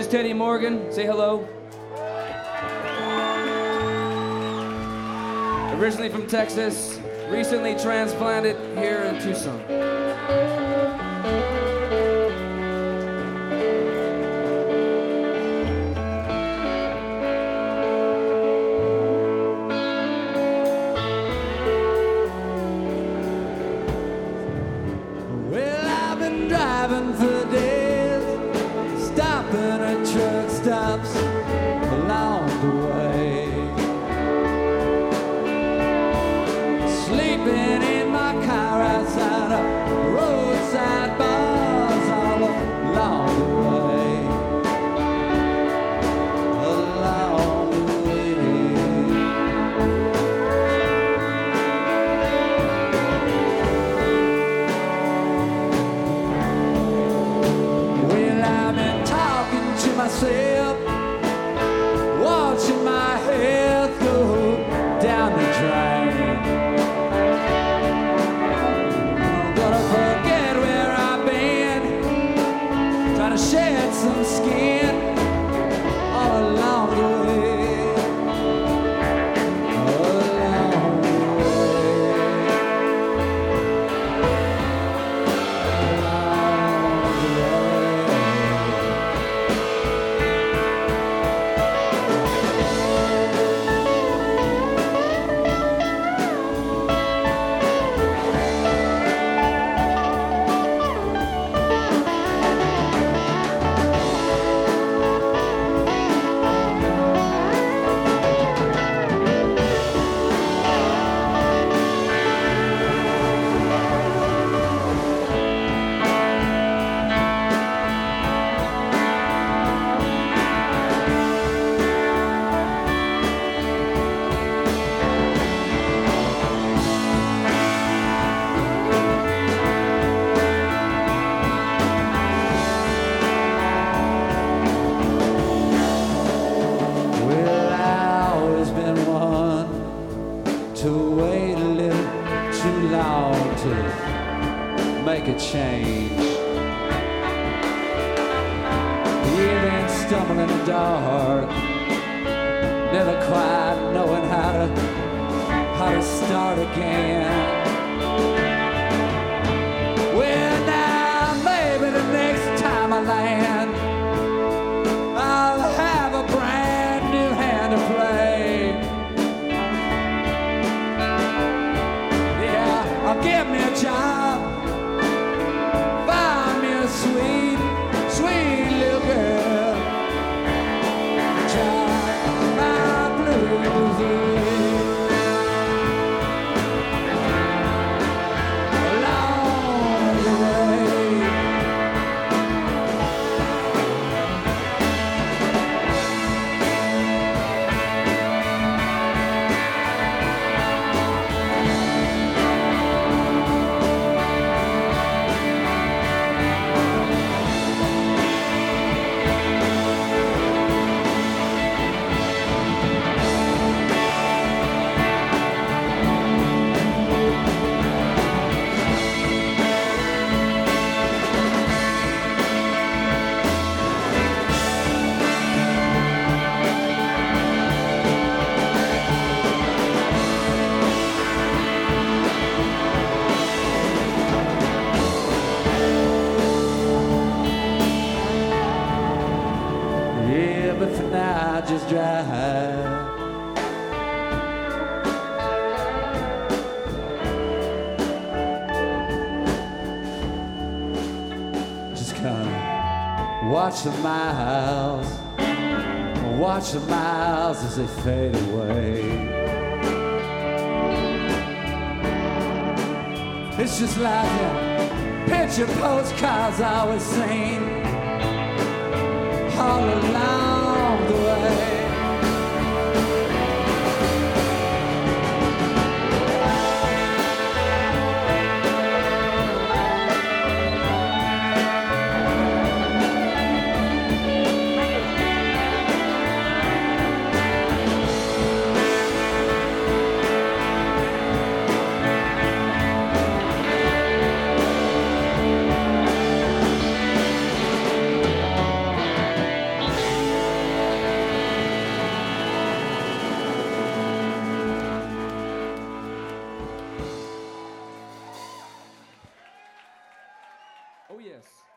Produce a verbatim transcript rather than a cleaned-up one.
is Teddy Morgan. Say hello. Originally from Texas, recently transplanted here in Tucson. Well, I've been driving for days, stopping at truck stops along the way. Sleeping in my car outside of roadside bars all along the way. Along the way. Well, I've been talking to myself, watching my health go down the drain. To shed some skin all along the way, all along the way, along the make a change. Even stumbling in the dark, never quite knowing how to how to start again. Well, now maybe the next time I land, I'll have a brand new hand to play. Yeah, I'll give me a job, sweet, sweet little girl, drive my blues away. Along the way. But for now, just drive. Just kind of watch the miles, watch the miles as they fade away. It's just like a picture postcards I always seen all along the way. yes.